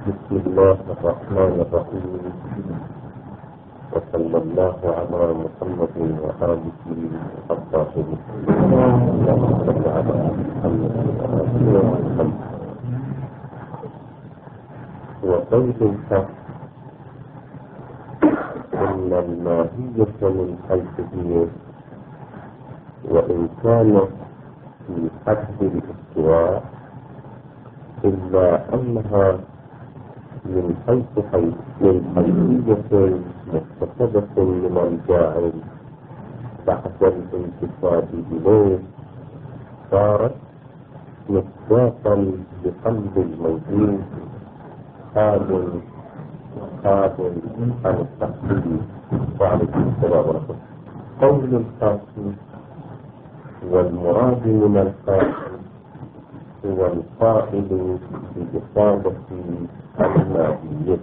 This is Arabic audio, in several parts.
بسم الله الرحمن الرحيم، وصلى الله على محمد وآله الطاهرين. اللهم صل على محمد وآله وسلم. وقول الحق إن الماهية من حيث هي وإن كانت في حد الاستواء إلا أنها من حيثية مكتسبة من الجاعل بعد الانتساب إليه صارت مصداقا بقلب الموجود خال عن التحصيل. وعليكم السلام ورحمة الله. قول القاسم والمراد من القاسم هو القائل بإصابة الماهية.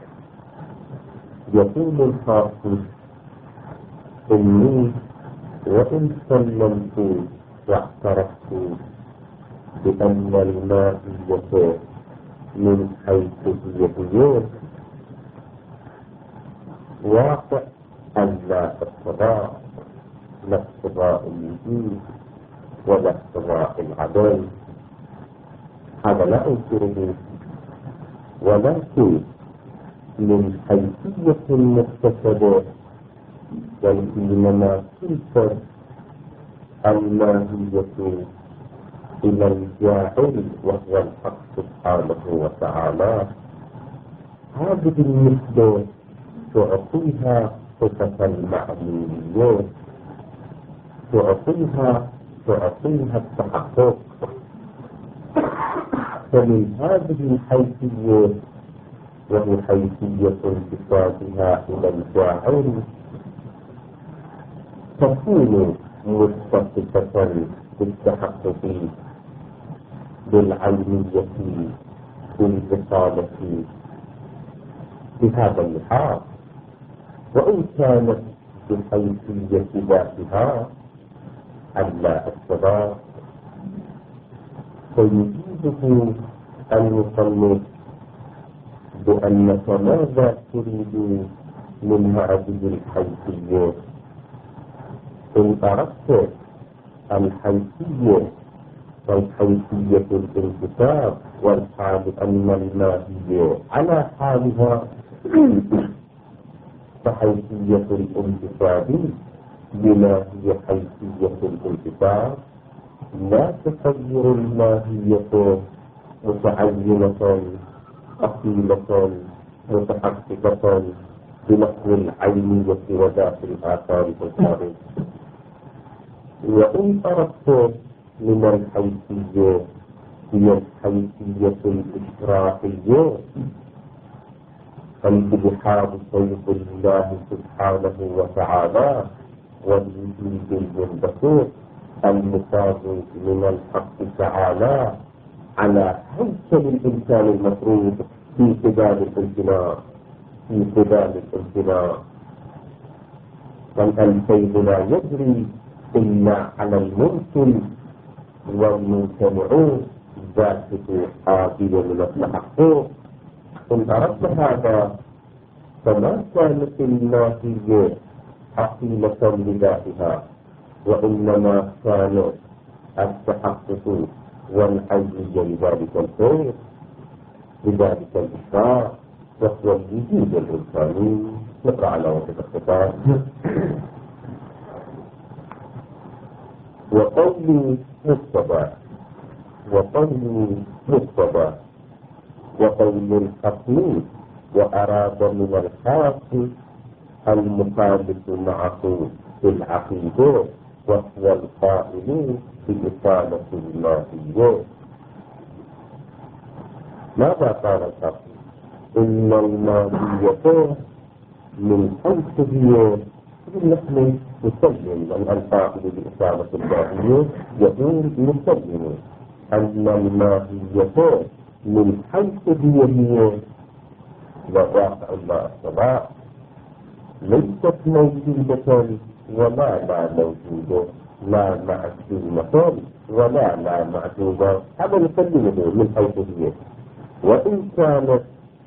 يقول القاسم إني وإن سلمت واعترفت بأن الماهية من حيث هي واقع أن لا اقتضاء، لا اقتضاء الوجود ولا اقتضاء العدم، هذا لا أنكره، ولكن من حيثية مكتسبة وإنما تلك الماهية إلى الجاعل وهو الحق سبحانه وتعالى. هذه النسبة تعطيها صفة المعلومية، تعطيها التحقق. فمن هذه الحيثية وهي حيثية انتسابها إلى الجاعل تكون متصفة بالتحقق بالعلمية بالبطالة بهذا اللحاظ. وإن كانت بحيثية ذاتها ألا اقتضاء فيجيبه المصنف بأنك ماذا تريد من هذه الحيثية؟ إن أردت الحيثية والحيثية الانتساب والحال أن الماهية على حالها فحيثية الانتساب بما هي حيثية الانتساب لا تصير الماهية متعينة أصيلة متحققة بنحو العينية وذات الآثار والخارج. وإن أردت من الحيثية هي الحيثية الإشراقية فالإلحاد صيغ الله سبحانه وتعالى والوجود المنبثق المصاب من الحق تعالى على هيكل الإنسان المفروض في قبال الامتناع. والألفين لا يجري إلا على الممكن والممتنع ذاته عادل من التحقق. إن أردت هذا فما كانت الماهية حصيلة لذاتها، وإنما كان التحقق والعينية لذلك الخير لذلك الإشراق وهو الوجود الإنساني. نقرأ على وجه الخطاب. وقولي مصطفى وقول الحكيم وأراد من الحق المخالف معه في العقيدة وهو القائل بإصالة الماهية. ماذا قال الحق؟ إن الماهية من حيث هي نحن نسلم القائل بإصالة الماهية يقول نسلم أن الماهية من حيث هي وواقع الله الصلاة ليست موجودة ولا موجودة، لا معدومة ولا معدومة. هذا نسلمه من حيث هي. وإن كانت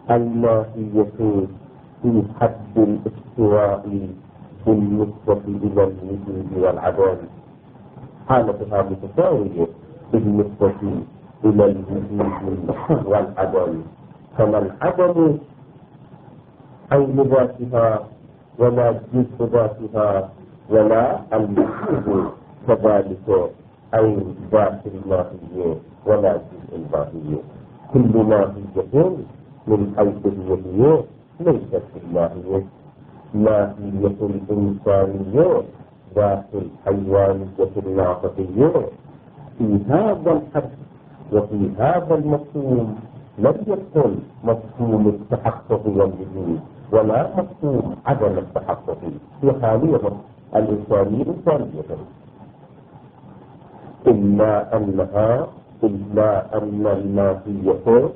الماهية في حد الاستواء بالنسبة إلى الوجود والعدم، حالتها متساوية بالنسبة إلى الوجود والعدم، فما العدم عين ذاتها ولا جزء ذاتها ولا الوجود كذلك عين ذات الماهية ولا جزء الماهية. كل ماهية من حيث هي ليست الماهية، ماهية الإنسانية ذات الحيوانية الناطقية في هذا الحد وفي هذا المفهوم لم يكن مفهوم التحقق والوجود ولا مفهوم عدم التحقق في حالية الإنسانية إنسانية، إلا أن الماهية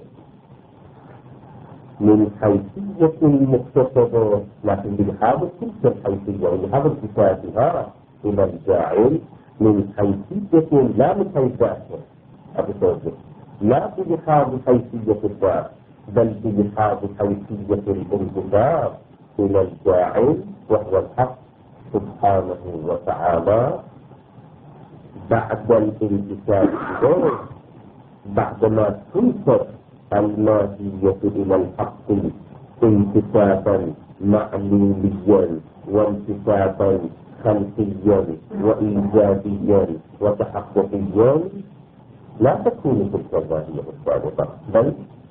من حيثية مكتسبة، لكن بحاول تلك الحيثية وبحاول صفاتها إلى الجاعل من حيثية لا من حيث ذاته، لا بحاول حيثية الذات بل بحاول حيثية الانتساب إلى الجاعل وهو الحق سبحانه وتعالى. بعد الانتساب إليه، بعدما تنسب الماهية إلى الحق انتسابا معلوميا وانتسابا خلقيا وإيجابيا وتحققيا، لا تكون تلك الماهية الصادقة، بل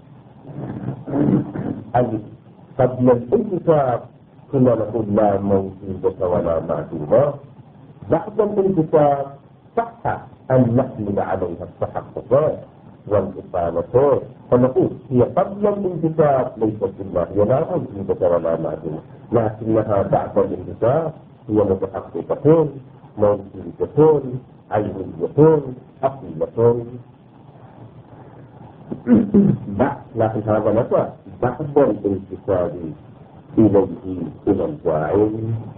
قبل الانتساب كنا نقول لا موجودة ولا معدومة، بعد الانتساب صح أن نحمل عليها التحققات والإصالة، فنقول هي قبل الانتساب ليست بالله، هي لا موجودة ولا معدومة، لكنها بعد الانتساب هي متحققة موجودة عينية أصيلة. لكن هذا متى؟ بعد الانتساب إليه إلى الجاعل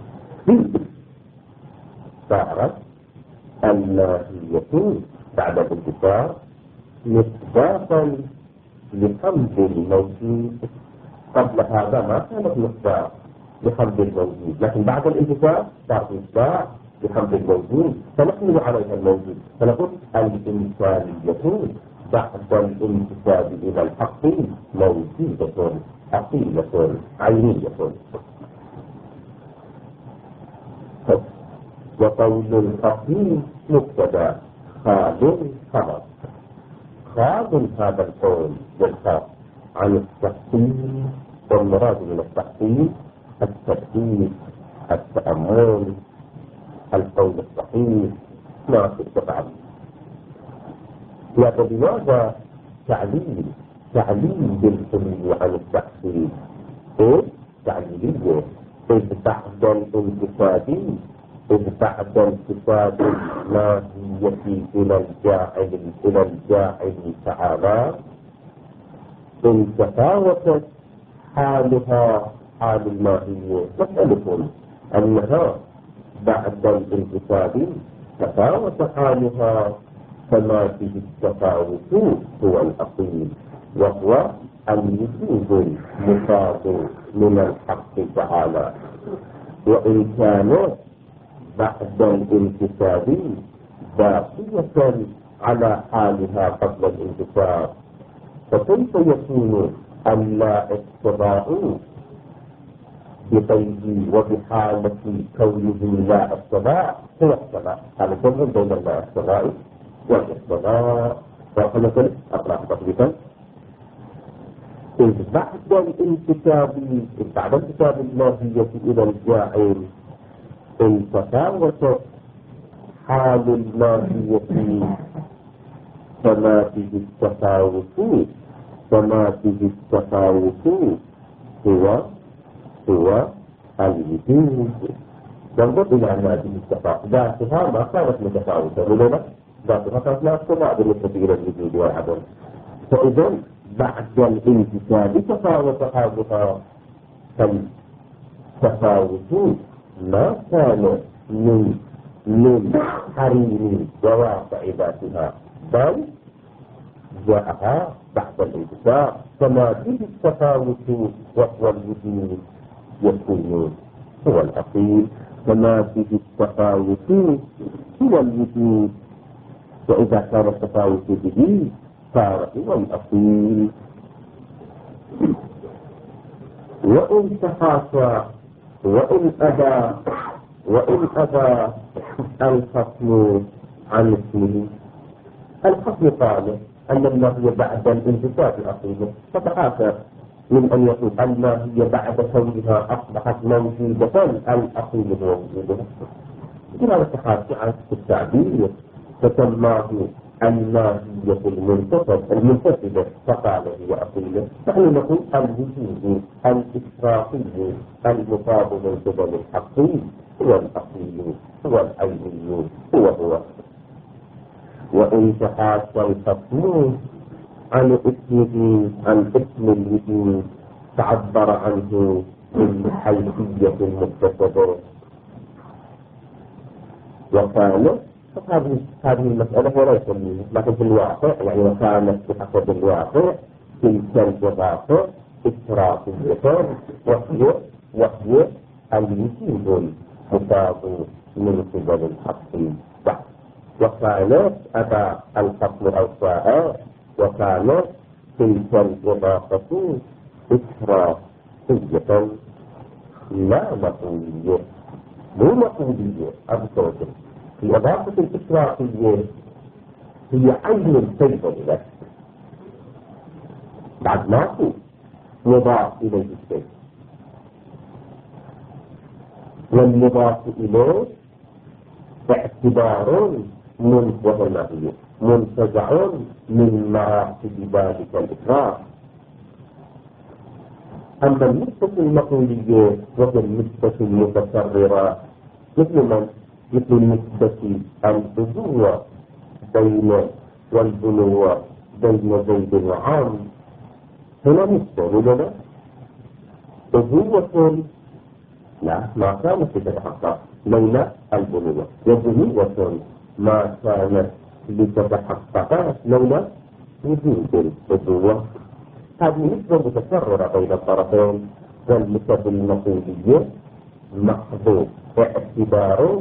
صارت الماهية بعد الانتساب مصداقا لحمد الموجود. قبل هذا ما كانت مصداق لحمد الموجود، لكن بعد الانتساب صارت مصداق لحمد الموجود، فنحمل عليها الموجود، فنقول الإنسانية بعد الانتساب إلى الحق موجودة أصيلة عينية. وقول الحكيم مبتدا خال خبر. خال هذا القول يخاف عن التحقيق، والمراد من التحقيق التدقيق، التأمل، القول الصحيح، ما في التعليل. لماذا تعليل بالحلول عن التحقيق؟ تعليلية إذ بعد الانتساب الماهية إلى الجاعل تعالى إن تفاوتت حالها حال الماهية. مسألة أنها بعد الانتساب تفاوت حالها، فما فيه التفاوت هو الأصيل، وهو الوجود المفاد من الحق تعالى. وإن كانت بعد الانتساب باقية على حالها قبل الانتساب، فكيف يكون اللا اقتضاء بقيد وبحالة كونه لا اقتضاء هو اقتضاء؟ هذا جمع بين اللا اقتضاء والاقتضاء. وقلت أقرأ تطبيقا: إذ بعد انتساب الماهية إلى الجاعل إن تفاوتت حال الماهية فما فيه التفاوت هو الوجود. ننظر إلى أن هذه التفاوت ذاتها ما كانت متفاوتة، لماذا؟ ذاتها كانت لا تتبع بالنسبة إلى الوجود والعدم، فإذا بعد الانتساب تفاوت حالها، فالتفاوت ما كان من حريم وواقع ذاتها، بل جاءها بعد الانتفاع، فما به التفاوت وهو الوجود يكون هو الأصيل، فما به التفاوت هو الوجود، وإذا كان التفاوت به صار هو الأصيل. وإن تحاشى وإن أبى الخصم عن اسمه، الخصم قال أن الماهية بعد الانتفاع أصيله، فتحاشى من أن يقول الماهية بعد كونها أصبحت موجودة الأصيل هو وجودها. لماذا تحاشى عن التعبير؟ فسماه الماهية المنتفذة فقال هي أصيلة. نحن نقول الوجود الإشراقي المصاب من قبل الحقي هو الأصيل، هو العيني، هو. وإن تحاشى الخصم عن اسمه، عن اسم الوجود، تعبر عنه بالحيثية المتصفة. وكانت هذه المسألة هو ليس منه، لكن في الواقع يعني وكانت بحسب الواقع تلك الإضافة إشراقية وهي الوجود المصاب من قبل الحق. وكانت أبى الخصم أوفاء، وكانت تلك الإضافة إشراقية لا مقولية، مو مقولية أبدا. في إضافة الإشراقية هي عين الكيف له، بعد ما يضاف إليه الشيء، والمضاف إليه باعتبار منتزع من مراتب ذلك الإشراق. أما النسبة المقولية وهي النسبة المتكررة مثل نسبة الأبوة بين والبنوة بين زيد وعام، هنا نسبة ولا أبوة لا ما كانت تتحقق لولا البنوة، وبنوة ما كانت لتتحقق لولا وجود الأبوة. هذه نسبة متكررة بين الطرفين. والنسب المقولية محض اعتبار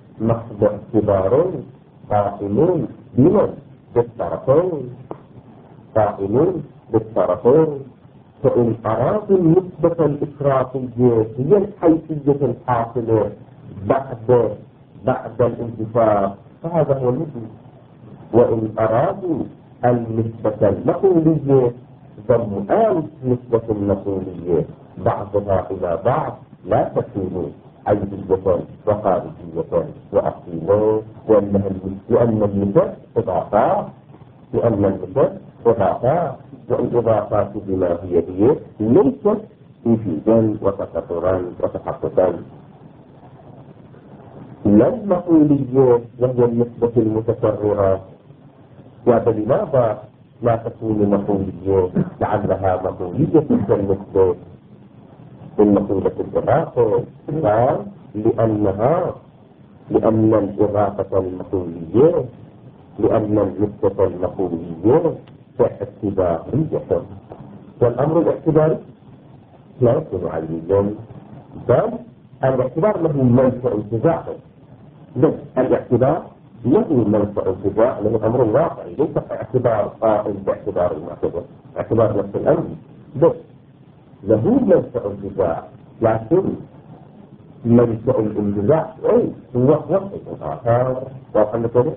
قائمون بمن؟ بالطرفين. فإن أرادوا النسبة الإشراقية هي الحيثية الحاصلة بعد الانتفاع فهذا هو الوجود. وإن أرادوا النسبة المقولية ضم نسبة المقولية بعضها إلى بعض لا تكون عينية وخارجية وأصيلة، لأن النسب إضافات، والإضافات بما هي ليست وجودا وتكاثرا وتحققا. لا المقولية وهي النسبة المتكررة. ولماذا لا تكون مقولية؟ لعلها مقولية كالنسبة المقولة الإضافة، لأن الإضافة المقولية، لأن النسبة المقولية اعتبارية، والأمر الاعتباري لا يكون عليا، بل الاعتبار له منفع انتزاع. الاعتبار له منفع انتزاع، له أمر واقعي، ليس اعتبار قائم باعتبار المعتبر، اعتبار نفس الأمر بس له منفع انتزاع، لكن منفع الانتزاع هو وقت الآخر وقال كده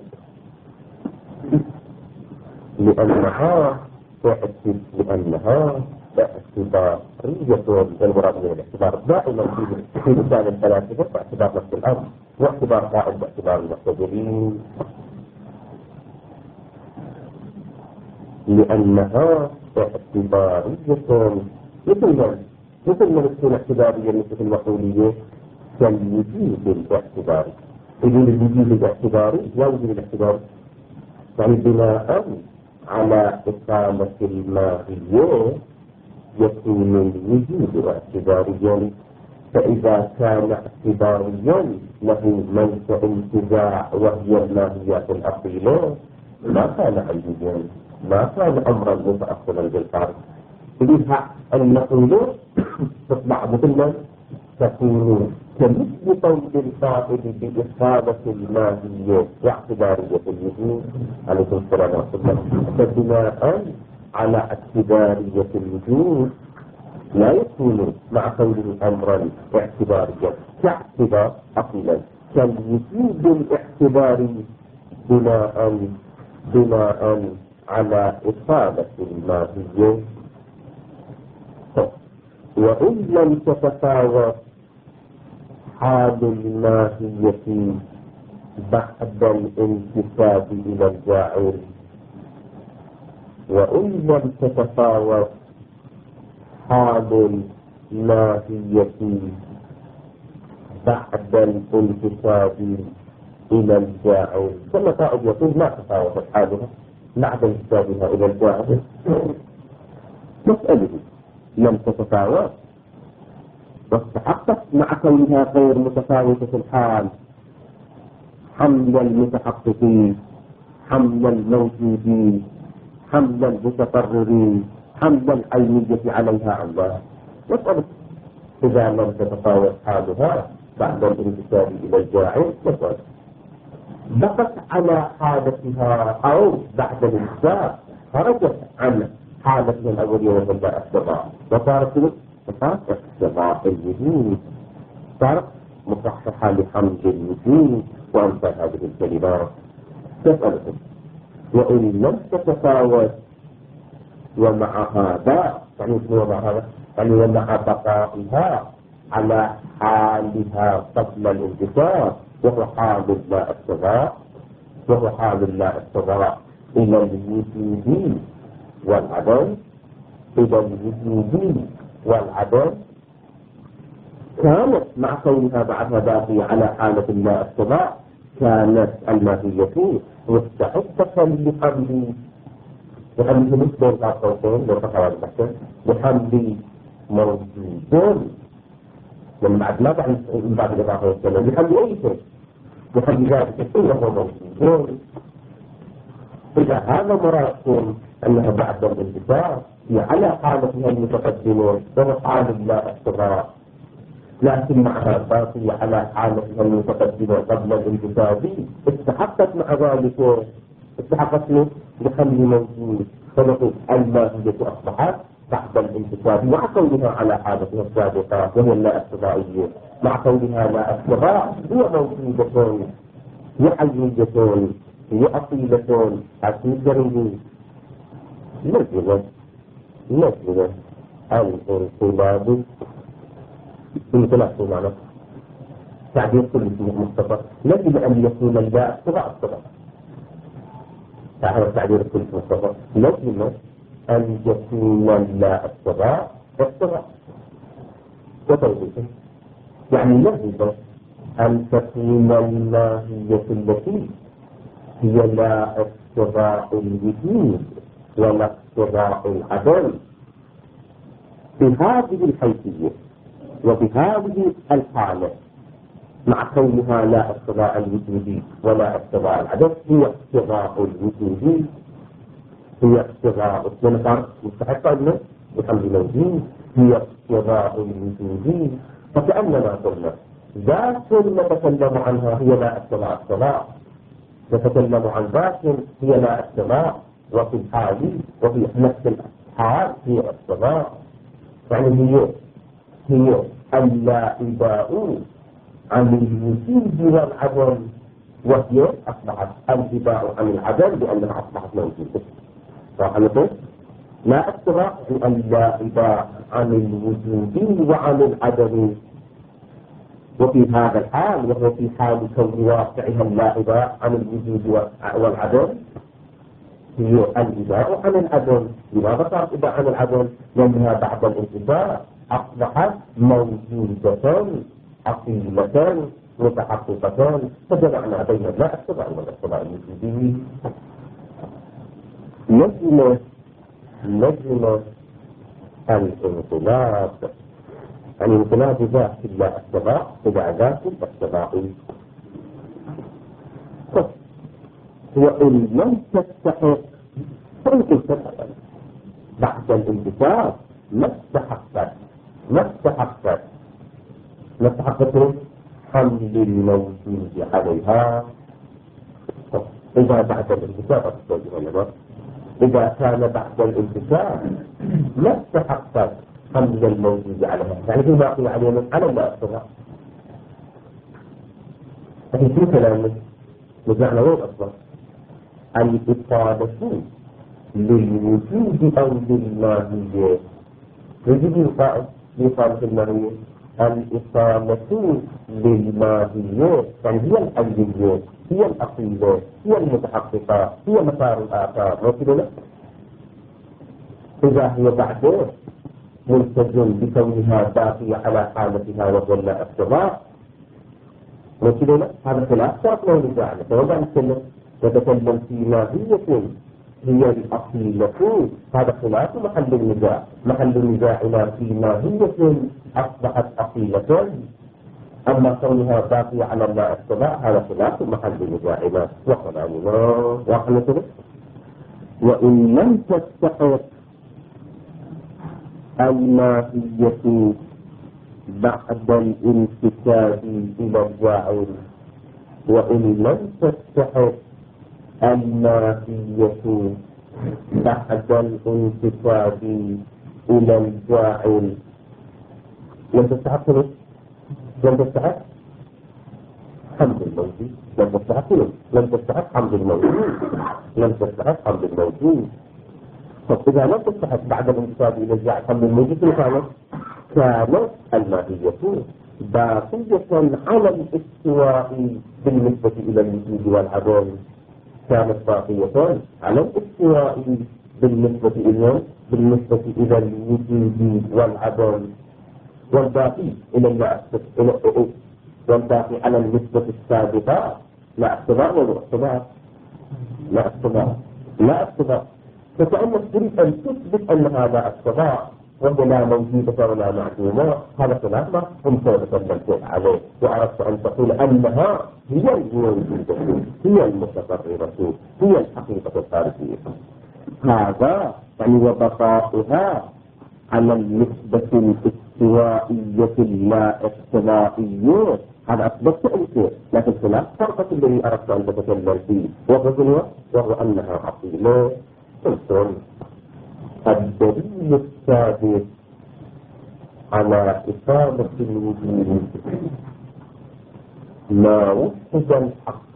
لأنها اعتبارية. المراد من الاعتبار دائما في لسان الفلاسفة باعتبار نفس الأمر، واعتبار قائم باعتبار المعتبرين، لأنها اعتبارية مثل ما تكون اعتبارية مثل المقولية كالوجود الاعتباري. يقول الوجود الاعتباري لا وجود الاعتباري، يعني بناء على إقامة الماهية يكون الوجود اعتباريا. فإذا كان اعتباريا له منفع انتزاع وهي الماهيات الأصيلة ما كان عينيا، ما كان أمرا متأصلا بالفرد. لذا النقول تطلع مثلا تكون كمثل قول القائل بإصابة الماهية واعتبارية الوجود عليكم السلام ورحمة الله، فبناء على اعتبارية الوجود لا يكون مع قوله أمرا اعتباريا كاعتبار أصلا كالوجود الاعتباري بناء على إصابة الماهية. وإن لم تتفاوت حال الماهية بعد الانتساب إلى الجاعل، وإن لم تتفاوت حال الماهية بعد الانتساب إلى الجاعل، كما قائد يقول ما تفاوتت حالها بعد انتسابها إلى الجاعل. مسألة لم تتفاوت واستحقت مع كونها غير متفاوتة الحال حمل المتحققين، حمل الموجودين، حمل المتقررين، حمل العينية عليها الله. مسألة إذا لم تتفاوت حالها بعد الانتساب إلى الجاعل مسألة بقت على حالتها أو بعد الانتساب خرجت عن حالتها الأولية وهي الاقتضاء وصارت اقتضاء الوجود، صارت مصححة لحمد الوجود وأمثال هذه الكلمات. تسألة وإن لم تتفاوت ومع هذا يعني شنو مع هذا؟ يعني ومع بقائها على حالها قبل الانتصار وهو حال لا اقتضاء، وهو حال لا اقتضاء إلى الوجود والعدم، إلى الوجود والعدم، كانت مع كونها بعدها باقية على حالة لا اقتضاء كانت الماهية مستحقة لحمل مثل الصوتين لو تقرأ البحث لحمل موجود من بعد ما بعد الإضافة والسلام لحمل أي شيء، لحمل ذلك كله موجود. إذا هذا مراد أنها بعد الانتصار هي على حالتها المتقدمة وهو حال لا اقتضاء، لكن معها باقية على حالتها المتقدمة قبل الانتصار استحقت مع ذلك استحقت لحمل موجود، فنقول الماهية أصبحت بعد الانتصار مع كونها على حالتها السابقة وهي لا اقتضائية، مع كونها لا اقتضاء هي موجودة هي حيية هي أصيلة أصيلة لجنة الانقلاب انقلاب معنى تعبير كل اسمه مختصر لجل أن يكون الباء اقتضاء تعرف تعبير كل اسمه مختصر لجل أن يكون الباء اقتضاء وتوضيحه يعني لجل أن تكون الماهية التي هي لا اقتضاء الوجود ولا اقتضاء العدم بهذه الحيثية وبهذه الحالة مع كونها لا اقتضاء الوجود ولا اقتضاء العدم هي اقتضاء الوجود، هي اقتضاء الصنفر مستحقة منه بحمد موجود، هي اقتضاء الوجود. فكأننا قلنا ذات نتكلم عنها هي لا اقتضاء نتكلم عن ذات هي لا اقتضاء وفي الحال وفي نفس الحال هي اقتضاء، يعني هي اللائباء عن الوجود والعدم، وهي أصبحت الإباء عن العدم لأنها أصبحت موجودة. فهمتم؟ لا اقتضاء اللائباء عن الوجود وعن العدم، وفي هذا الحال وهو في حال كون واقعها اللائباء عن الوجود والعدم هي الإباء عن العدم. لماذا صارت إباء عن العدم؟ لأنها بعد الانتفاع أصبحت موجودة أصيلة متحققة، فجمعنا بين لا اقتضاء والاقتضاء الوجودي. لجنة الانقلاب يعني انقلاب ذات لا اقتضاء إلى ذات الاقتضاء. وإن لم تستحق فإن قلت بعد الانتشار ما استحقت حمل الموجود عليها. إذا بعد الانتشار إذا كان بعد الانتشار ما استحقت حمل الموجود عليها، يعني في باقي عليه من على لا أصدقاء. ففي كلامه رجعنا وين أصلا الإطالة للوجود أو للماهية. يجب القائد لإطالة الماهية الإطالة للماهية، يعني هي الحيوية، هي الأصيلة، هي المتحققة، هي مسار الآثار. وكذا إذا هي بعده ملتزم بكونها باقية على حالتها وظل الصغار، وكذا هذا خلاف شرط له نزاعنا. فوضع نتكلم في ماهية هي الأصيلة، هذا خلاف محل النزاع. محل نزاعنا في ماهية أصبحت أصيلة، أما كونها باقية على الله السماء هذا خلاف محل نزاعنا وكلامنا وحلتنا. وإن لم تستحق الماهية بعد الانتساب إلى الجاعل، وإن لم تستحق الماهية بعد الانتساب إلى الجاعل لم تستحق حمد الموجود، لم تستحق حمد الموجود. فإذا لم تستحق بعد الانتساب إلى الجاعل حمد الموجود كانت الماهية باقية على الاستواء بالنسبة إلى الوجود والعدم، كانت باقية على الاستواء بالنسبة إلى الوجود والعدم، والباقي والباقي على النسبة السابقة لا اختبار ولا اختبار، لا اختبار. فكأنك تريد أن تثبت أنها لا اختبار وهي لا موجودة ولا معدومة، هذا خلاف ما كنت تتكلم عليه، وأردت أن تقول أنها هي الموجودة، هي المتقررة، هي الحقيقة الخارجية. هذا يعني وبقائها على النسبة الاستوائية اللا اختلائية، هذا أثبت تأثير، لكن خلاف فرقة الذي أردت أن تتكلم فيه وهو أنها عقيلة. الدليل الثابت على إقامة الوجود ما وحد الحق،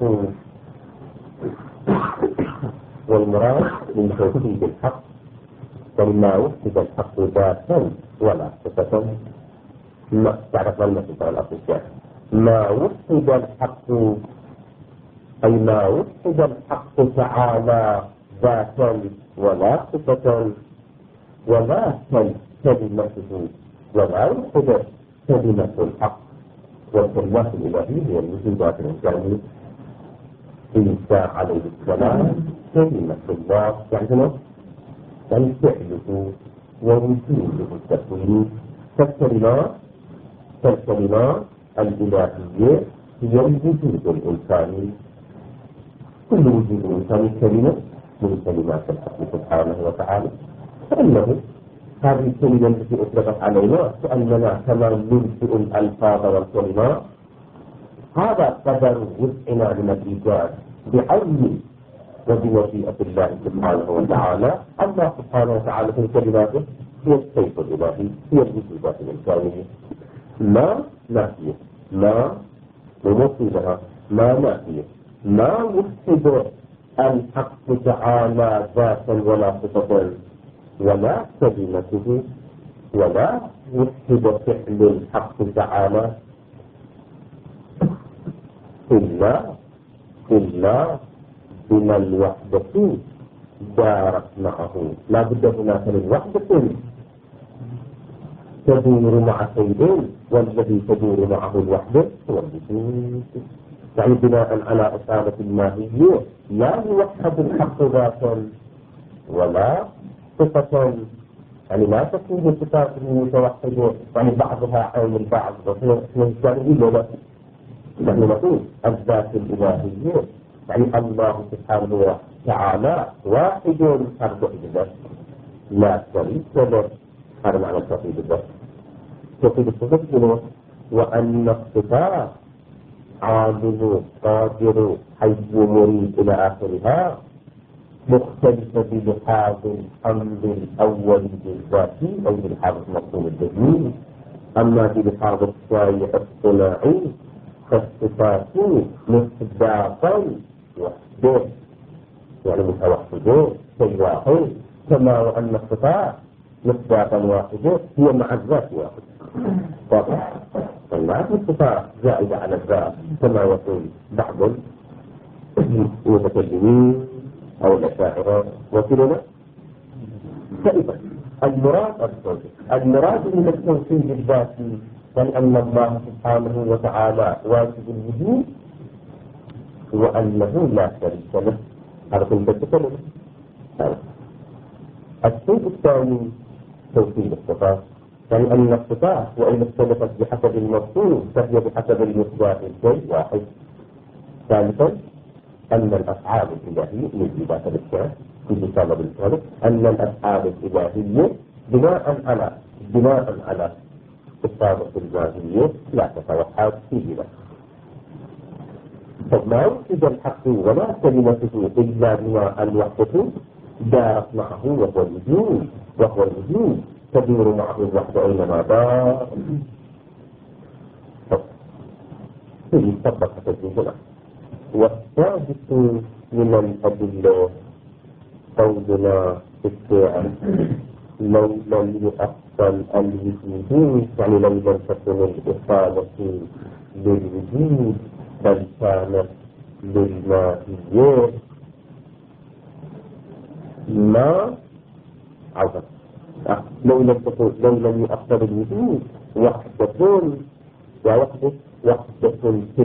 والمراد من توحيد الحق وما وحد الحق ذاتا ولا صفة. ما تعرف لما تقرأ الأصل ما وحد الحق أي ما وحد الحق تعالى ذاتا ولا صفة، ولا كلمته، ولا وحدت كلمة الحق. والكلمات الإلهية هي الوجودات الإنسانية. عيسى عليه السلام كلمة الله، يعني فعله ووجوده التكويني. فالكلمات الإلهية هي الوجود الإنساني. كل وجود إنساني كلمة من كلمات الحق سبحانه وتعالى، فإنه هذه الكلمة التي أطلقت علينا كأننا كما ننشئ الألفاظ والكلمات، هذا قدر وسعنا من الإيجاد بعين وبمشيئة الله سبحانه وتعالى. الله سبحانه وتعالى في كلماته هي السيف الإلهي، هي الوجودات الإنسانية. ما نافية، ما ومصيبها، ما نافية، ما وحد الحق تعالى ذاتا ولا صفة، ولا كلمته، ولا وحد فعل الحق تعالى إلا بما الوحدة دارت معه. لا بد هناك من وحدة تدور مع شيء، والذي تدور معه الوحدة هو الوجود. يعني بناء على إصابة الماهية لا يوحد الحق ذاتا ولا صفة، يعني لا تكون صفات متوحدة، يعني بعضها عين البعض. نحن نقول الذات الإلهية يعني الله سبحانه وتعالى واحد فرد الذات لا شريك له. هذا معنى توحيد الذات. توحيد الصفات منه وأن الصفات عالم قادر حي مريد إلى آخرها مختلفة بلحاظ الأمر الأول بالذاتي أو بلحاظ المفهوم الجديد. أما بلحاظ الشارع الصناعي فالصفات مصداقا وحده، يعني متوحده شيء واحد، كما وأن الصفات مصداقا واحده هي مع الذات واحد. طبعا فالمعنى الصفات زائدة على الذات كما يقول بعض المتكلمين أو الأشاعرة وكلنا. فإذا المراد من التوحيد الذاتي أن الله سبحانه وتعالى واجب الوجود وأنه لا شريك له. هذا كل تتكلم. الشيء الثاني توحيد الصفات، يعني أن الصفات وإن اختلفت بحسب المفهوم فهي بحسب المصداق الشيء واحد. ثالثا أن الأفعال الإلهية من ذات الإشياء في طلب الخالق، أن الأفعال الإلهية بناء على الصادق الماهية لا تتوحد فيه له. فما وجد الحق ولا كلمته إلا بناء الوحدة دارت معه وهو الوجود تدور معه الوحدة أينما دار. فيه طبق تجربة. والثالث من الأدلة قولنا في الشيعة لو لم يؤصل الوجود، يعني لو لم تكن الإصالة للوجود بل كانت للماهية ما عظم. لو لم يؤصل الوجود وحدة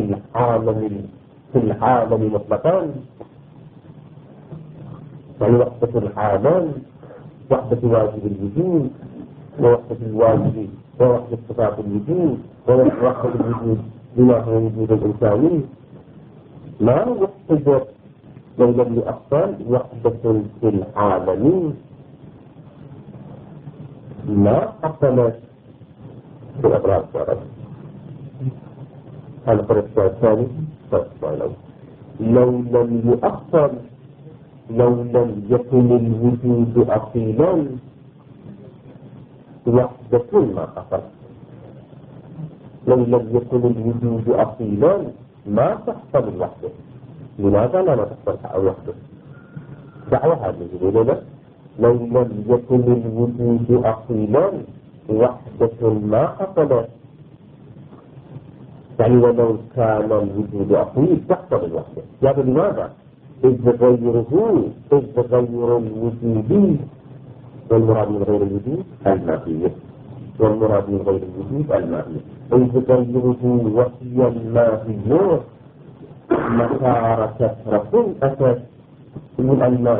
في العالم مطلقا، يعني وحدة العالم، وحدة واجب الوجود ووحدة الواجب ووحدة صفات الوجود ووحدة الوجود بما هو وجود الإنساني، ما وحدة لو لم يؤصل وحدة في العالم ما حصلت في الأبراج الشرعية. هذا فرق الثاني. لو لم يؤصل، لو لم يكن الوجود أصيلا وحدة ما حصل. لو لم يكن الوجود أصيلا ما تحصل الوحدة. لماذا لا تحصل الوحدة؟ دعوة هذه لذلك لو لم يكن الوجود أصيلا وحدة ما حصلت، يعني ولو كان الوجود أصيل تحصل الوحدة. يعني لماذا؟ إذ غير الوجود، والمراد من غير الوجود الماهية، والمراد من غير الوجود الماهية. إذ غيره وهي الماهية مسار كثرة أتت من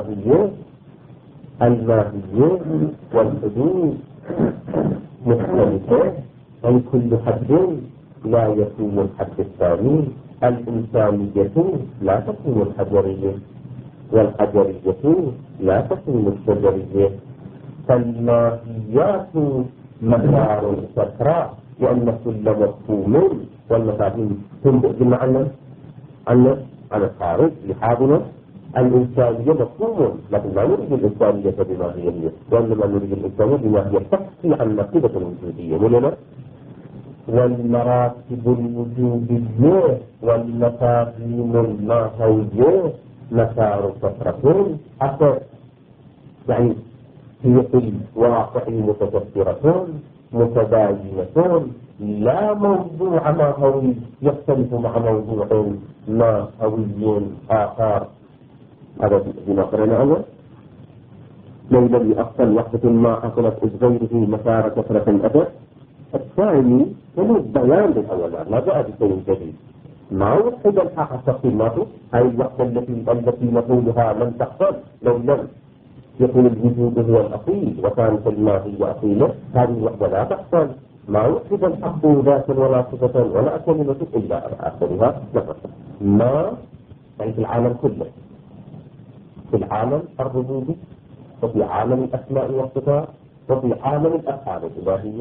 الماهية والحدود مختلفة، أي كل حد لا يكون الحد الثاني. الإنسانية لا تكون الحجرية، والحجرية لا تكون الشجرية. فالماهيات مسار كثرة، لأن كل مفهوم والمفاهيم تنبئ بمعنى عن الخارج لحاضنة. الإنسانية مفهوم، لكن لا نريد الإنسانية بماهية، وإنما نريد الإنسانية بماهية تحكي عن نقيضة الوجودية. ولنا والمراتب الوجودية والمفاهيم الماهوية مسار كثرة حتى يعني هي في الواقع متكثرة متباينة، لا موضوع ماهوي يختلف مع موضوع ماهوي آخر. هذا بما قرأنا أول. لو لم يؤصل وحدة ما حصلت إذ غيره مسار كثرة أتت. الثاني هو البيان بالأول، لا جاء بشيء جديد. ما وحد الحق تقييماته، هاي الوحدة التي نقولها لم تحصل لو لم يكون الوجود هو الأصيل وكانت الماهية أصيلة. هذه الوحدة لا تحصل. ما وحد الحق ذاتا ولا صفة ولا كلمة إلا آخرها نفسها. ما يعني في العالم كله، في العالم الربوبي وفي عالم الأسماء والصفات وفي عالم الأفعال الإلهية.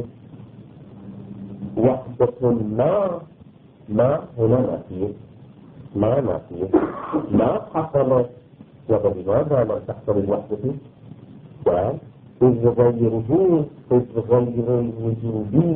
وحدة ما هنا نافية، ما حصلت. ولماذا لم تحصل الوحدة؟ قال إذ غيره إذ غير الوجودي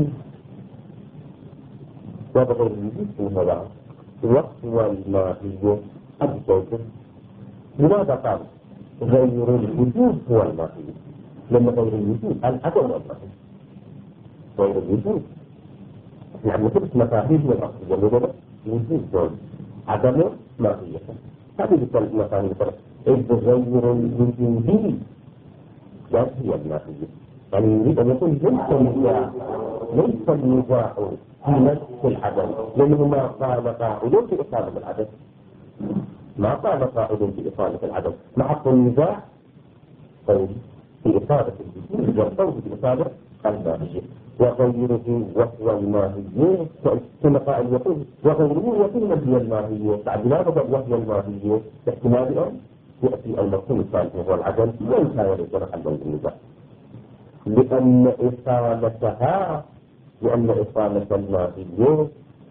وغير الوجود هو وهو الماهية الزوجة. لماذا قال غير الوجود هو الماهية؟ لما غير الوجود العدم والماهية غير الوجود، يعني مثل مفاهيم الأصلية لذلك وجود زوج عدم ماهية. هذه المفاهيم إذ غير الوجودي هي الماهية. يعني يريد أن يكون ليس النزاع في نفس العدم، لأنه ما قال قائل بإقامة العدم، ما قال قائل بإقامة العدم، محط النزاع في إقامة الوجود والقول بإقامة الماهية. وغيره وهو الماهية، كما قائل يقول وغيره يقول هي الماهية. بعد لا بدأ وهي الماهية احتمال أن يأتي المفهوم الثالث وهو العدم، وإنسان يريد محل النزاع، لأن إصالة الماهية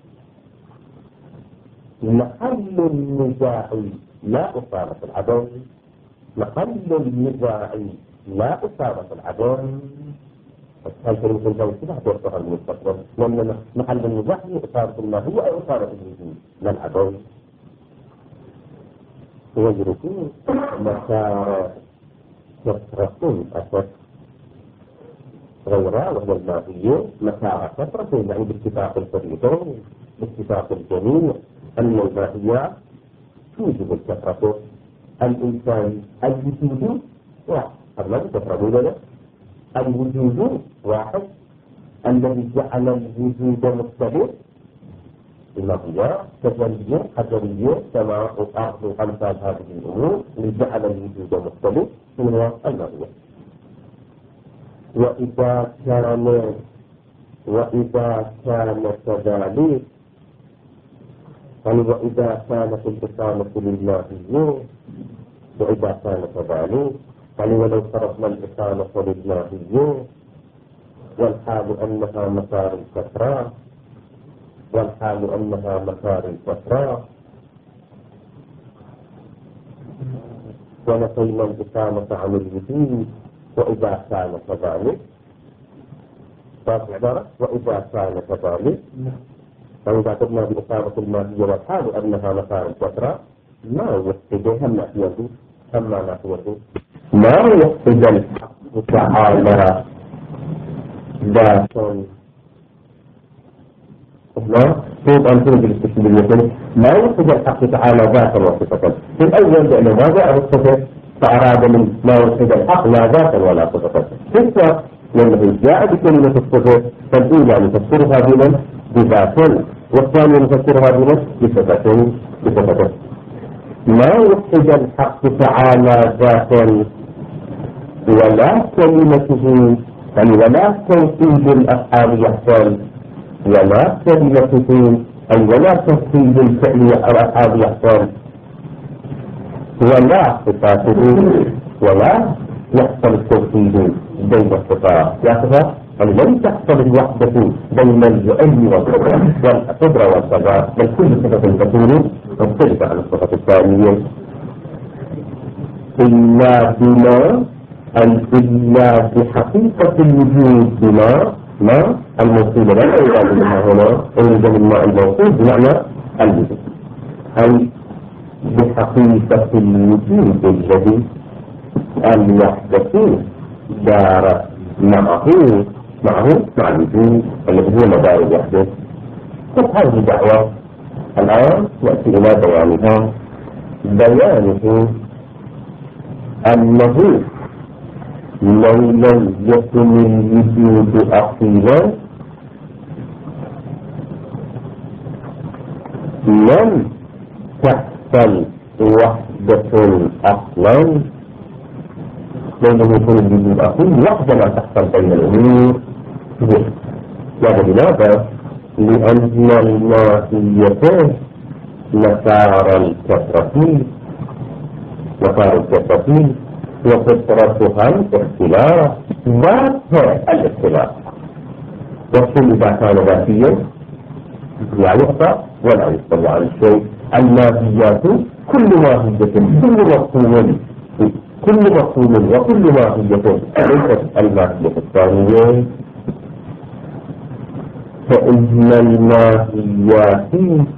محل النزاع لا إصالة العدم، محل النزاع لا إصالة العدم. هل كلمة الجو كده هتوصلها المستقبل، لأن محل النزاع هي إصالة الماهية أو إصالة الوجود لا العدم. ويجركون مسار كثرة أسد غيرها وهو الماهية مسار كثرة، يعني باتفاق الفريقين باتفاق الجميع أن الماهية توجب الكثرة. الإنسان الوجود واحد، هذا ما تفرمون له، الوجود واحد الذي جعل الوجود مختلف. الماهية تجلية حجرية سماء وأرض وأمثال هذه الأمور اللي جعل الوجود مختلف من الماهية. وإذا كان كذلك، يعني وإذا كانت الإقامة للماهية، وإذا كان كذلك يعني ولو فرضنا الإقامة للماهية والحال أنها مسار الكثرة، ونقيم الإقامة عن الوجود. وإذا كان كذلك وإذا كان كذلك فإذا قلنا بإقامة الماهية والحال أنها مسار الكثرة ما يحتاجها ناحيته، أما ناحيته ما يحتاج الحق تعالى ذات صوت أن توجد الاستشهادية. ما يحتاج الحق تعالى ذاتا وصفة. في الأول لأنه ما جاء الصفة فأراد من ما يحتاج الحق لا ذاتا ولا صفة. ثم لأنه جاء بكلمة الصفة فالأولى نفسرها بذات، والثانية نفسرها بصفة. ما يحتاج الحق تعالى ذاتا ولا كلمته، يعني ولا توحيد الأفعال يحصل، ولا كلمته أي ولا توحيد الفعل الأفعال يحصل، ولا صفاته ولا يحصل التوحيد بين الصفات. يعني لم تحصل الوحدة بين العلم والقدرة والصفات، بل كل صفة تكون مختلفة عن الصفة الثانية إلا بحقيقة الوجود بما الموصول لا يراد منها هنا أريد مما الموصول بمعنى الوجود، أي بحقيقة الوجود الذي الوحدة دارت معه مع الوجود الذي هو مدار الوحدة. هذه الدعوة الآن نأتي إلى بيانه أنه لو لم يكن الوجود أصيلا لم تحصل وحدة أصلا. لأنه يكون الوجود أصيل وحدة لا تحصل بين الأمور. لماذا؟ لأن الماهية لصار الكثرة وفطرتها الاختلاف ذاتها الاختلاف، والكل إذا كان ذاتيا لا يعطى ولا يطلع عن الشيء. الماهيات كل ماهية كل مفهوم وكل ماهية ليست الماهية الثانية، فإن الماهيات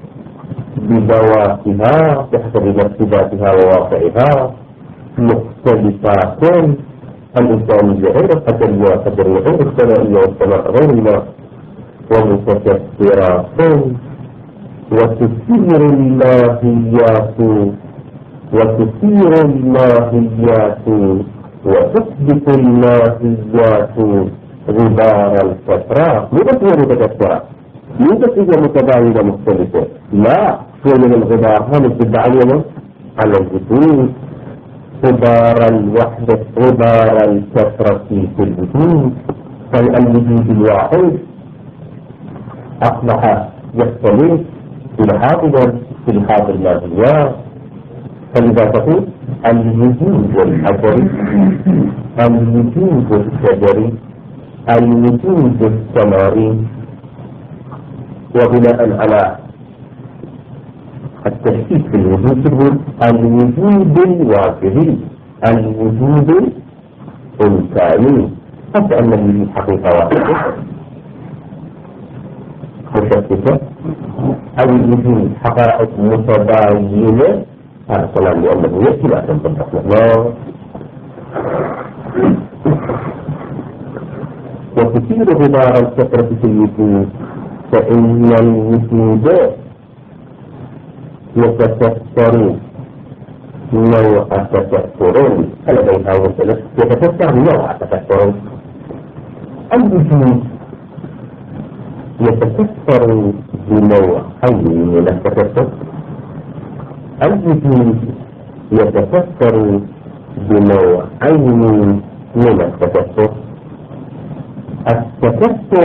بذواتها بحسب مرتباتها وواقعها مختلفات، الإنسانية غير القدرية والقدرية غير السمائية والسماء غير الماء، ومتكثرات، وتثير الماهيات وتثبت الماهيات غبار الفترات. مو بس هي متكثرة، مو بس هي متباينة مختلفة، لا، شو من الغبار هذا تدعى اليوم على الوجود، غبار الوحدة، غبار الكثرة في الوجود. فالوجود الواحد أصبح يختلف في لحاظ الماهيات. فإذا تقول الوجود الحجري، الوجود الشجري، الوجود الثمري، وبناء على التشكيك في الوجود تقول الوجود الواجبي، الوجود الإنساني، حتى أن الوجود حقيقة واحدة مشككة، أو الوجود حقائق متباينة. هذا كلام لأنه يأتي لا تنطبق له. وتثير غبار الكثرة في الوجود، فإن الوجود يتكثر نوع تكثر. هذا بينها ومثلا يتكثر نوع تكثر. الوجود يتكثر بنوعين من التكثر. الوجود يتكثر بنوعين من التكثر. التكثر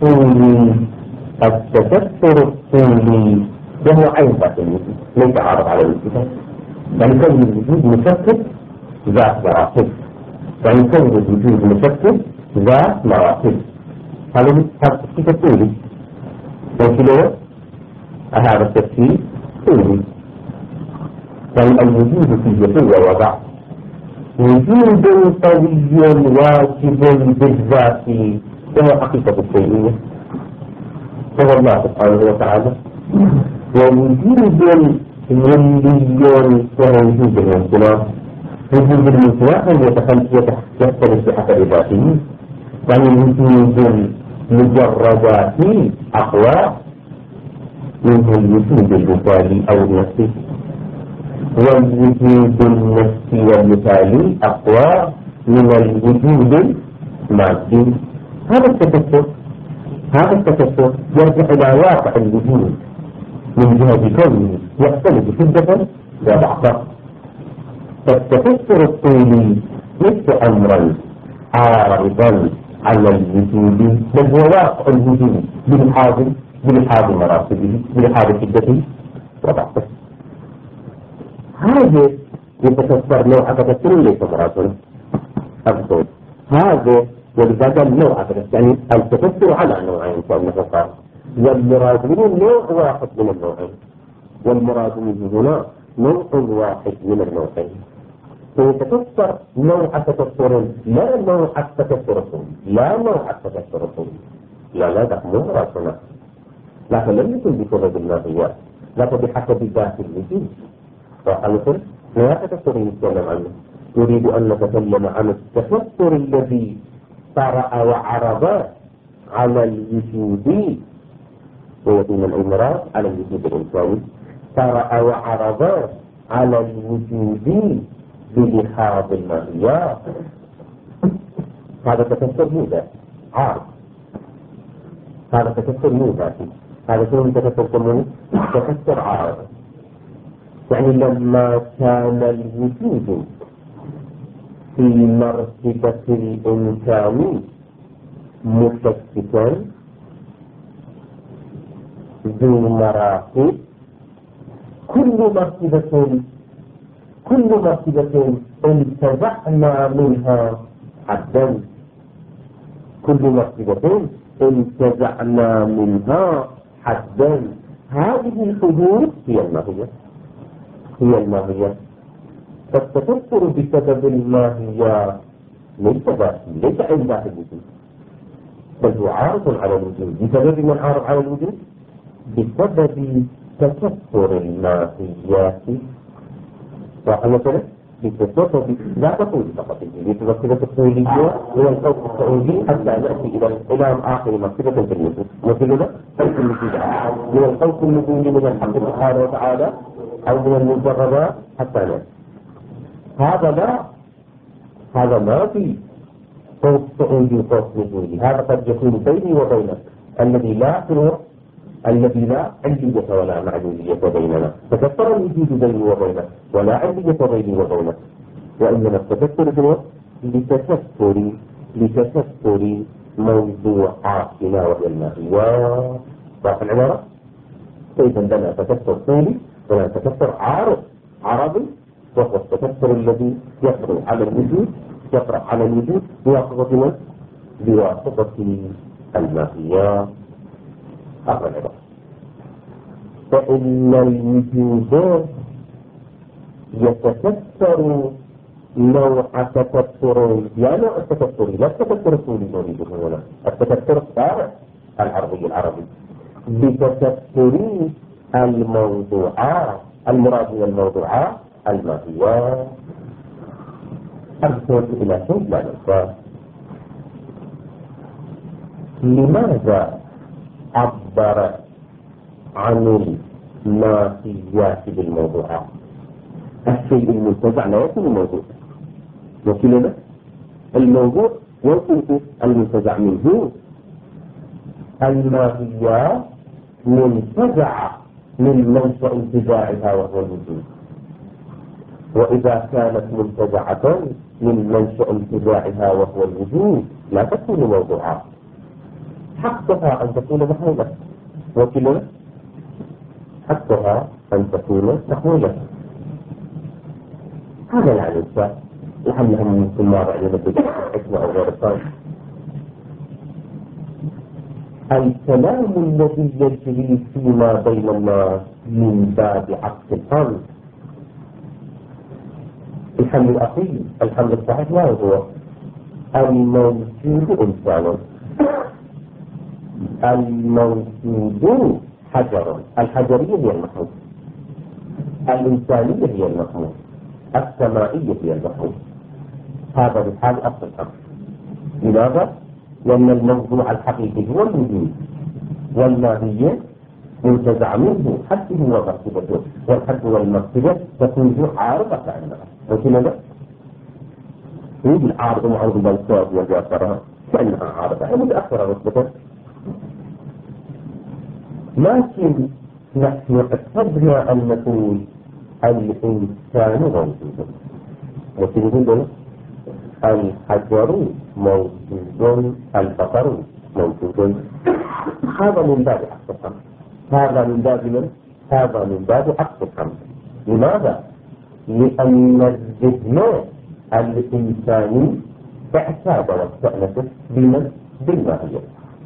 الطولي وهو عين ذات الوجود، ليس عارض على الوجود. يعني كون الوجود مشكل ذات مراتب، يعني كون الوجود مشكل ذات مراتب. هذا التفكير الطولي، وكله هذا التفكير طولي. يعني الوجود فيه قوة وضع، وجود قوي واجب بالذات وهو حقيقة الشيئية، وهو الله سبحانه وتعالى. ووجود ولي وهو وجود الانصراف. وجود الانصراف يختلف بحسب ذاته، يعني وجود المجردات أقوى من الوجود المثالي أو النفسي، والوجود النفسي والمثالي أقوى من الوجود المادي. هذا التكثر يرجع إلى واقع الوجود من جهة كونه يختلف شدة وضعفا. فالتكثر الطولي ليس أمرا عارضا على الوجود، بل هو واقع الوجود بلحاظ مراتبه، بلحاظ شدته وضعفه. هذا يتكثر نوع تكثر ليس مراتب أبدا. هذا ولذلك النوع يعني التكثر على نوعين كما قال، والمراد منه نوع واحد من النوعين، والمراد منه هنا نوع واحد من النوعين. فيتكثر نوع تكثر لا نوع التكثر الطولي، لا نوع التكثر الطولي، لا ده مو راسنا، لكن لم يكن بسبب الماهيات، لكن بحسب ذات الوجود. فالمثل لا تكثر نتكلم عنه، نريد أن نتكلم عن التكثر الذي طرأ وعرض على الوجود، ويكون الإمراض على الوجود الإنساني، طرأ وعرض على الوجود بلحاظ الماهيات. هذا تكثر مو ذاتي عارض، هذا تكثر مو ذاتي، هذا شنو تكثر كمونه؟ تكثر عارض. يعني لما كان الوجود في مرتبة الإمكان مشككا ذو مراتب كل مرتبة انتزعنا منها حدا، كل مرتبة انتزعنا منها حدا. هذه الحدود هي الماهية. فالتفكر بسبب الماهية ليس عند ذات الوجود، بل هو عارض على الوجود. بسبب من عارض على الوجود؟ بسبب تكثر الماهيات. مثلا بسبب لا تقول فقط بمرتبة الطولية من القول السعودي حتى نأتي إلى آخر مرتبة في الوجود، مثلنا خلق الوجود من الخلق النزولي من الحق سبحانه وتعالى أو من المجربات حتى نأتي. هذا لا في صوت سعودي وصوت نزولي. هذا قد يكون بيني وبينك الذي لا علية ولا معلولية بيننا. تكثر الوجود بيني وبينك ولا علية بيني وبينك، وإنما التكثر في الوقت لتكثر موضوعاتنا وهي الماهيات. صح العبارة؟ فإذا لنا تكثر طولي ولا تكثر عرضي، وهو التكثر الذي يطرأ على الوجود بواسطة الماهيات. هذا العبارة. فإن الوجود يتكثر نوع تكثر، لا نوع التكثر، لا التكثر الطولي نريده هنا، التكثر الطارئ العربي بتكثر الموضوعات. المراد من الموضوعات الماهيات. أرسل إلى شيء لا ننساه. لماذا عبر عن الماهيات بالموضوعات؟ الشيء المنتزع لا يكون موضوع، وكلنا الموضوع يكون المنتزع منه. الماهيات منتزعة من منشأ انتزاعها وهو الوجود، وإذا كانت منتزعة من منشأ انتزاعها وهو الوجود لا تكون موضوعات، حقها أن تكون محمولة، وكلنا حقها أن تكون محمولة. هذا يعني الشيء لحملهم من كل مرة إلى الحكمة أو غير الصالح. الكلام الذي يجري فيما بين الناس من باب عكس الحمل. الحمل الأخير، الحمل الصحيح ما هو الموجود إنسان، الموجود حجر، الحجرية هي المحمول، الإنسانية هي المحمول، السمائية هي المحمول. هذا بحال أصل الأمر. لماذا؟ لأن الموضوع الحقيقي هو الوجود، والماهية منتزع منه حده ومرتبته، والحد والمرتبة تكون عارضة عنها. وكذا يوجد العارض معروض بالصوت وجافرها كأنها عارضة أي متأخرة رتبة. لكن نحن اعتدنا أن نقول الإنسان موجود، وكذا الحجر موجود، البقر موجود. هذا من باب عكس الحمل. هذا من باب عكس الحمل. لماذا؟ لأن الذهن الإنساني اعتاد واستأنس بالماهية،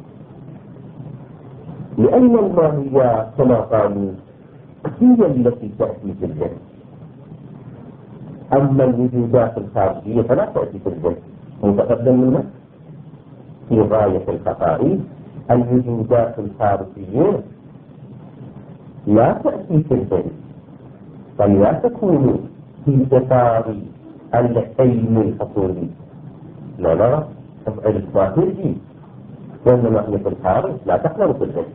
لأن الماهية كما قالوا هي التي تأتي في الذهن، أما الوجودات الخارجية فلا تأتي في الذهن. متقدم منها في غاية الخطأ. الوجودات الخارجية لا تأتي في الذهن، فلا تكون في إطار العلم الحصولي، لا تفعل الخارجي، وإنما هي في الخارج لا تخلو في الذهن.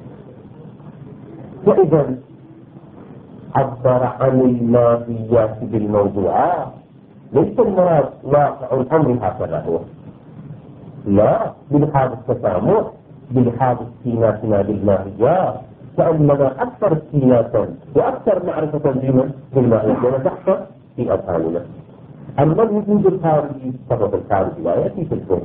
وإذا عبر عن الماهيات بالموضوعات ليس المراد واقع الأمر هكذا هو، لا بلحاظ التسامح، بلحاظ استيناسنا بالماهيات، كأننا أكثر استيناسا وأكثر معرفة بالماهيات ونتحفظ في أذهاننا. أما الوجود الخارجي فهو في الخارج لا يأتي في الذهن،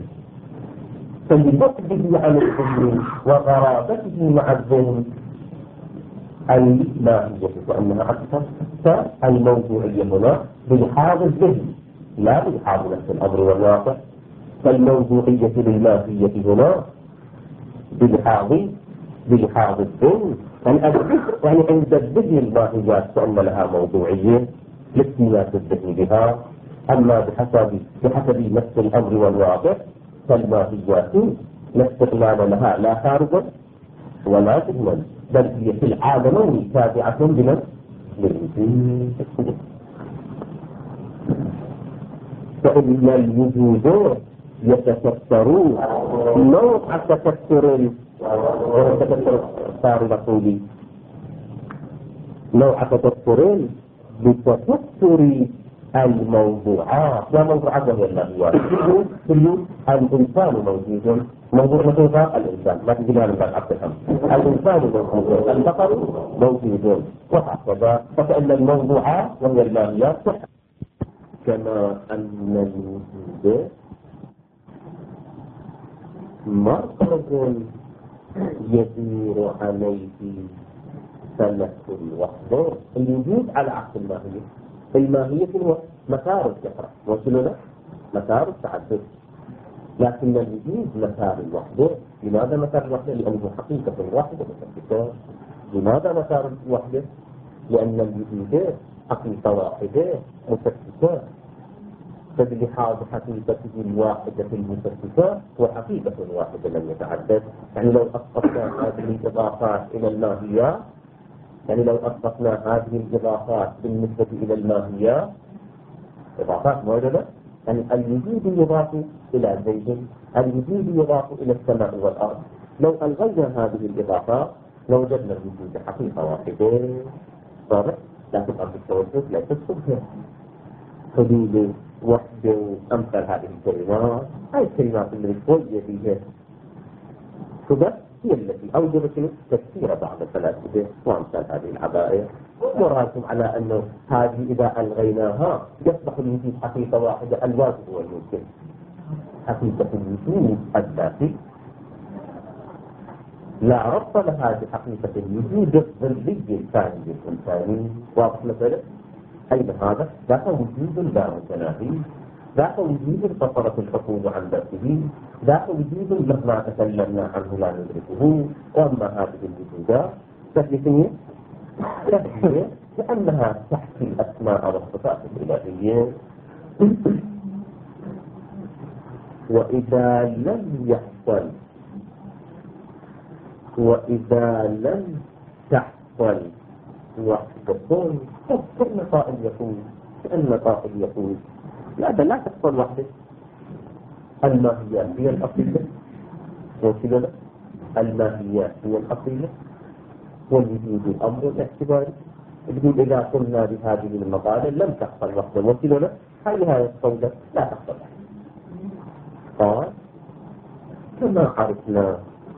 فلبعده عن الذهن وغرابته مع الذهن الماهية وأنها أكثر فالموضوعية هنا بلحاظ الذهن لا بلحاظ نفس الأمر والواقع. فالموضوعية للماهية هنا بلحاظ الذهن يعني عند الذهن الماهيات فإن لها موضوعية لاستيلاء الذهن بها. أما بحسب نفس الأمر والواقع فالماهيات لا استقلال لها لا خارجا ولا ذهنا بل هي في العالمين تابعة للوجود. فإن الوجود يتكسرون نوع تكسر صار نقولي نوع تكسر بتكسر الموضوعات وموضوعات وهي الماهيات. الإنسان موجود موضوع مثل الإنسان ما تجي لنا من عبد الحمد الإنسان موجود البقر موجود وهكذا. فكأن الموضوعات وهي الماهيات كما أن الوجود مركز يدور عليه سلة الوحدة. الوجود على عكس الماهية. الماهية هو مسار الفكرة وصلنا مسار التعدد، لكن الوجود مسار الوحدة. لماذا مسار الوحدة؟ لأنه حقيقة واحدة متفكرة. لماذا مسار الوحدة؟ لأن الوجود حقيقة واحدة متفكرة. فبلحاظ حقيقته الواحدة المتفكرة وحقيقة واحدة لم يتعدد. يعني لو أسقطنا هذه الإضافات إلى الماهيات الإضافات بالنسبة إلى الماهيات إضافات موجودة. يعني الوجود يضاف إلى زيد، الوجود يضاف إلى السماء والأرض. لو ألغينا هذه الإضافات لوجدنا الوجود حقيقة واحدة صارت، لكن أرض التوسط لا تدخل حدود وحدة أمثال هذه الكلمات. هاي الكلمات اللي شوية فيها كذا هي التي أوجبت تفسير بعض الفلاسفة وأمثال هذه العبائر. ورأيتم على أنه هذه إذا ألغيناها يصبح الوجود حقيقة واحدة. الواجب هو الممكن. حقيقة الوجود الذاتي لا ربط لها بحقيقة الوجود الظلي الثاني الإنساني. واضح مثلا؟ أين هذا؟ ذاك وجود لا متناهي، ذاك وجود فطرت الحقول عن ذاته، ذاك وجود مهما تكلمنا عنه لا ندركه. وأما هذه الوجودات تثبيتية لأنها تحكي الأسماء والصفات الإلهية. وإذا لم تحصل وحدة كأن قائل يقول لا تحصل وحدة. الماهيات هي الأصيلة وكذا الماهيات هي الأصيلة والوجود الأمر الاعتباري. يقول إذا قلنا بهذه المقالة لم تحصل وحدة وكذا هذه القولة لا تحصل وحدة. قال كما عرفنا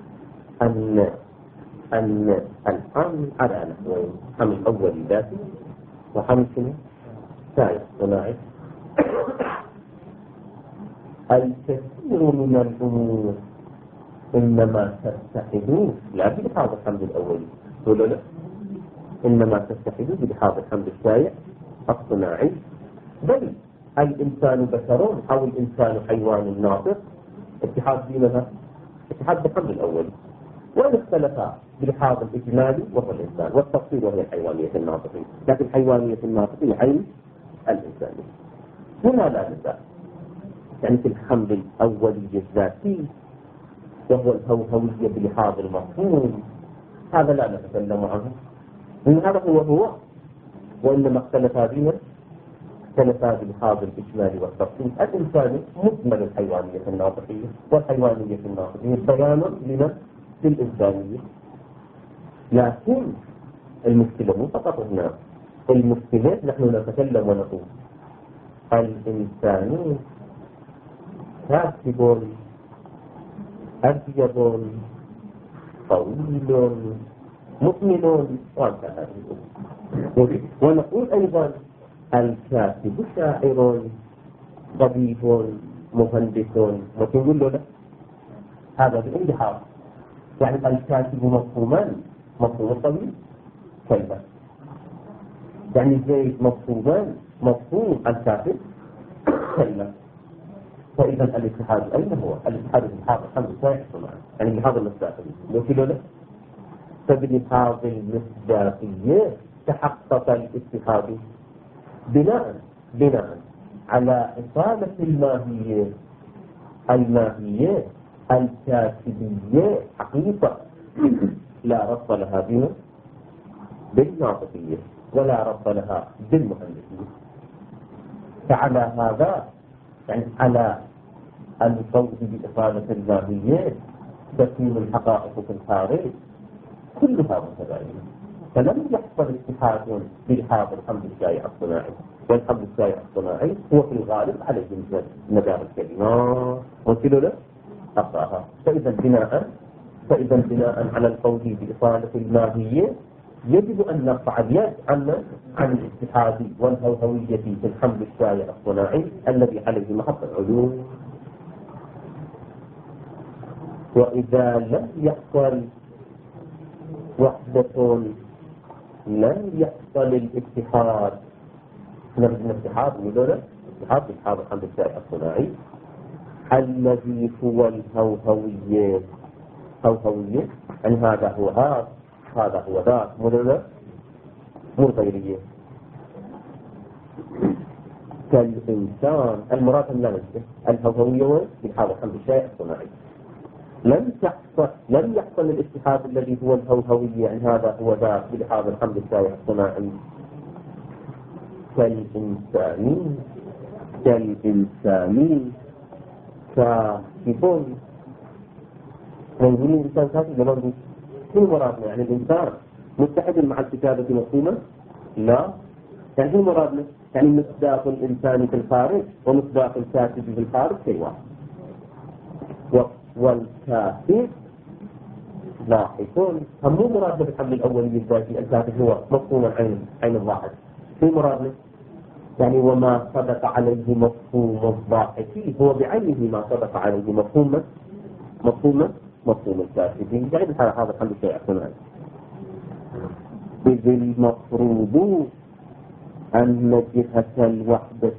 أن الحمل على نحوين: حمل أولي ذاتي وحمل ثالث صناعي. الكثير من الأمور إنما تتحد لا بلحاظ الحمل الأولي ولا لا، إنما تتحد بلحاظ الحمل الشائع الصناعي. بل الإنسان بشر أو الإنسان حيوان ناطق اتحاد بينها اتحاد بالحمل الأولي، وإن اختلفا بلحاظ الإجمالي وهو الإنسان والتفصيل وهي الحيوانية الناطقية، لكن الحيوانية الناطقية عين الإنسانية. هنا لا نزاع. يعني في الحمل الأولي الذاتي وهو الهوهوية بلحاظ المفهوم هذا لا نتكلم عنه، لأن هذا هو وإنما اختلفا بلحاظ الإجمالي والتفصيل. الإنسان مجمل الحيوانية الناطقية والحيوانية الناطقية بيان لنا في الإنسانية. لكن المشكلة مو فقط هنا، المشكلة نحن نتكلم ونقول الإنسان كاتب أبيض طويل مؤمن وانتهى. ونقول أيضا الكاتب شاعر طبيب مهندس. وتقول له هذا بأي حال؟ يعني الكاتب مفهوم الطبيب، كلا. يعني زيد مفهوم الكاتب كلا. فإذا الاتحاد أين هو؟ الاتحاد الحاضر الحمد لله يعني بهذا المصداقية لو كيلو له. فبهذه المصداقية تحقق الاتحاد بناء على إصالة الماهية الكاتبية حقيقة لا ربط لها بالناطقية ولا ربط لها بالمؤلفية. فعلى هذا يعني على القول بإصالة الماهية تكون الحقائق في الخارج كلها متباينة. فلم يحصل اتحاد بهذا الحمد الشائع الصناعي، والحمد الشائع الصناعي هو في الغالب على جنس مدار الكلمات وكل له أقراها. فإذا بناء على القول بإصالة الماهية يجب أن نرفع اليد عن الاتحاد والهوهوية في الحمد الشائع الصناعي الذي عليه محط العلوم. وإذا لم يحصل وحدة لم يحصل الاتحاد. نريد الاتحاد ونقول اتحاد الحمد الشائع الصناعي الذي هو الهوهوية يعني هذا هو ذاك مو غيرية كالإنسان. المراد من نفسه الهوهوية اتحاد الحمد الشائع الصناعي. لم يحصل الاتحاد الذي هو الهوهوية يعني هذا هو ذاك باتحاد الحمد الشائع الصناعي كالإنساني كاتب. نقول الإنسان كاتب لماذا؟ شو مرادنا؟ يعني الإنسان متحد مع الكتابة مفهوما؟ لا. يعني شو مرادنا؟ يعني مصداق الإنسان في الخارج ومصداق الكاتب في الخارج شيء واحد. والكاتب لاحقون هم مو مرادنا بالحمل الأولي الذاتي. الكاتب هو مفهوم عين الواحد. شو مرادنا؟ يعني وما صدق عليه مفهوم الضاحك هو بعينه ما صدق عليه مفهوم الكاتبين. يعني هذا الحمد لله يحسن. إذ المفروض أن جهة الوحدة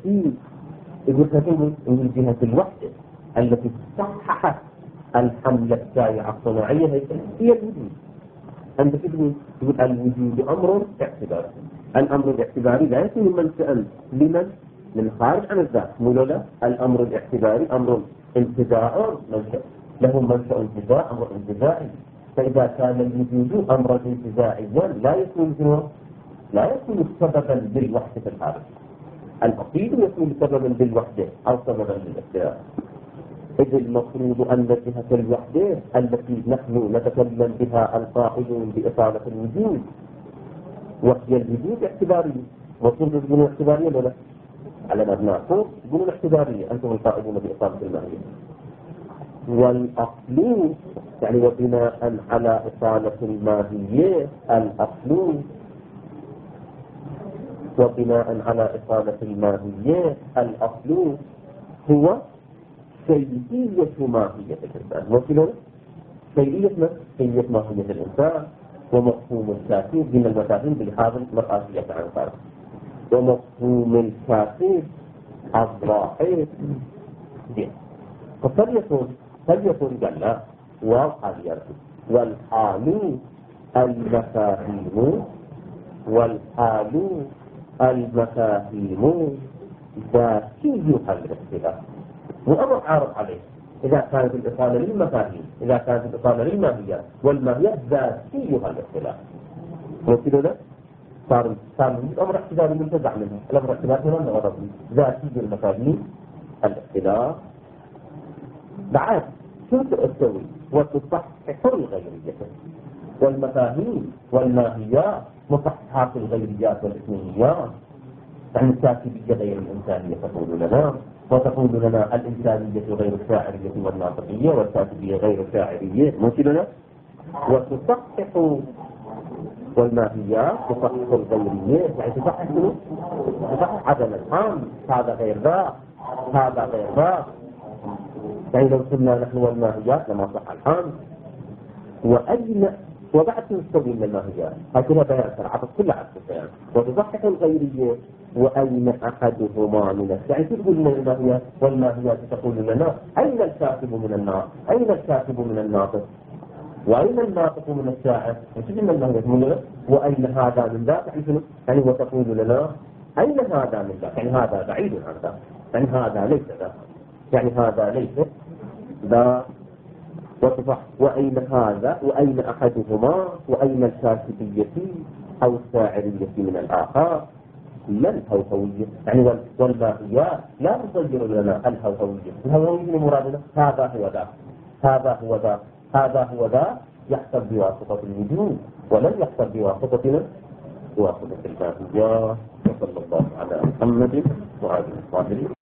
جهة الوحدة التي صححت الحملة الشائعة الصناعية هي الوجود. أنت تقول الوجود أمر اعتباري. الأمر الاعتباري لا يكون منشأ من خارج عن الذات. مولا الأمر الاعتباري أمر انتزاع منشأ له منشأ انتزاع أمر انتزاعي. فإذا كان الوجود أمرا انتزاعيا لا يكون سببا بالوحدة في الخارج. الأصيل يكون سببا بالوحدة أو سببا للاختلاف. إذ المفروض أن جهة الوحدة التي نحن نتكلم بها القائلون بإصالة الوجود وهي الوجود اعتبارية. وصول الوجود اعتبارية ولا على مبناكم يقولون اعتبارية أنتم القائلون بإصالة الماهية. والأصل يعني وبناء على إصالة الماهية الأصل هو سيدية ماهية الإنسان. وكذلك سيدية ماهية الإنسان ومفهوم الكاتب من المفاهيم بهذا المرآسية عن الخارج. ومفهوم الكاتب الظاهر فليكن جل والحال المفاهيم ذاتيها الاختلاف وأمر عارض عليه. إذا كانت الإصالة للمفاهيم إذا كانت الإصالة للماهيات والماهيات ذاتيها الاختلاف. وكذا صار الأمر اعتباري منتزع منه. الأمر اعتباري من غرض ذاتي المفاهيم الاختلاف. بعد شو تسوي وتصحح الغيرية والمفاهيم والماهيات مصححات الغيريات والإثنيات. يعني الكاتبية غير الإنسانية تقول لنا وتقول لنا الإنسانية غير الشاعرية والناطقية والكاتبية غير الشاعرية ممكننا. وتصحح والماهيات تصحح الغيرية يعني تصحح عدم الحمل. هذا غير ذا يعني لو قلنا نحن والماهيات لما صح الحمل. وأين وبعد تستوي من الماهيات. هكذا بيان عطف كل عطف بيان. وتضحك الغيرية وأين أحدهما من يعني تقول من الماهيات والماهيات تقول لنا أين الكاتب من الناطق؟ أين الكاتب من الناطق؟ وأين الناطق من الشاعر؟ وشو من الماهيات من لنا؟ وأين هذا من ذاك؟ يعني وتقول لنا أين هذا من ذاك؟ يعني هذا بعيد عن ذاك، يعني هذا ليس ذاك، يعني هذا ليس ذاك. وتصح وأين هذا وأين أحدهما وأين الكاتبية أو الشاعرية من الآخر؟ لا الهوهوية يعني والماهيات لا تصير لنا الهوهوية. الهوهوية مرادنا هذا هو ذا، هذا هو ذا، هذا هو ذا يحصل بواسطة الوجود ولن يحصل بواسطة الماهيات. وصلى الله على محمد وعلى آله